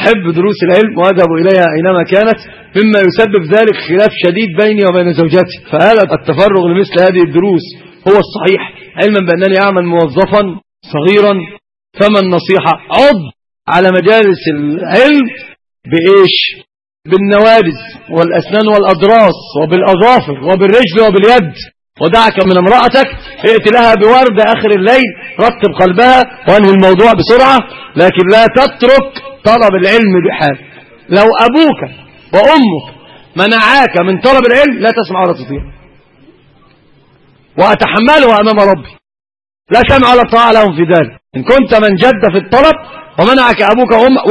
أحب دروس العلم وأذهب إليها أينما كانت، مما يسبب ذلك خلاف شديد بيني وبين زوجتي، فهل التفرغ لمثل هذه الدروس هو الصحيح، علما بأنني أعمل موظفا صغيرا؟ فما النصيحة؟ عض على مجالس العلم بإيش؟ بالنوارز والأسنان والأضراس وبالأظافر وبالرجل وباليد، ودعك من امرأتك ائت لها بورد آخر الليل، رتب قلبها وانهي الموضوع بسرعة، لكن لا تترك طلب العلم بحال. لو أبوك وأمك منعاك من طلب العلم لا تسمع ولا تطيع، وأتحمله أمام ربي، لا سمع ولا طاعة لهم في ذلك. إن كنت من جد في الطلب ومنعك أبوك وأمك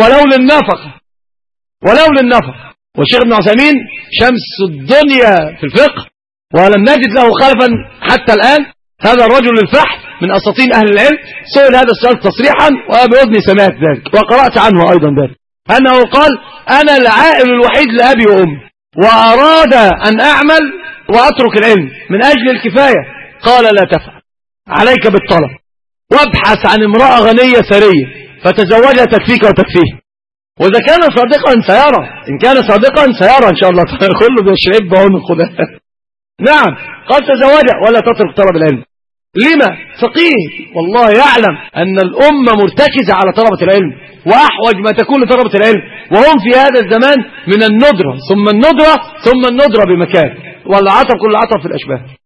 ولو للنفق. والشيخ ابن عثيمين شمس الدنيا في الفقه ولم نجد له خلفا حتى الآن، هذا الرجل الفحم من أساطين أهل العلم، سئل هذا السؤال تصريحا وبأذني سمعت ذلك وقرأت عنه أيضا ذلك، أنه قال: أنا العائل الوحيد لأبي وأمي، وأراد أن أعمل وأترك العلم من أجل الكفاية، قال: لا تفعل، عليك بالطلب، وابحث عن امرأة غنية ثرية فتزوجها تكفيك وتكفيه. وإذا كان صادقا سيرى، إن كان صادقا سيرى إن شاء الله كله بيشرب بعنق ده. نعم، قال تزوجها ولا تترك طلب العلم. لما؟ فقيه والله يعلم أن الأمة مرتكزة على طلبة العلم، وأحوج ما تكون لطلبة العلم، وهم في هذا الزمان من الندرة ثم الندرة ثم الندرة بمكان، والعطف كل عطف في الأشباه.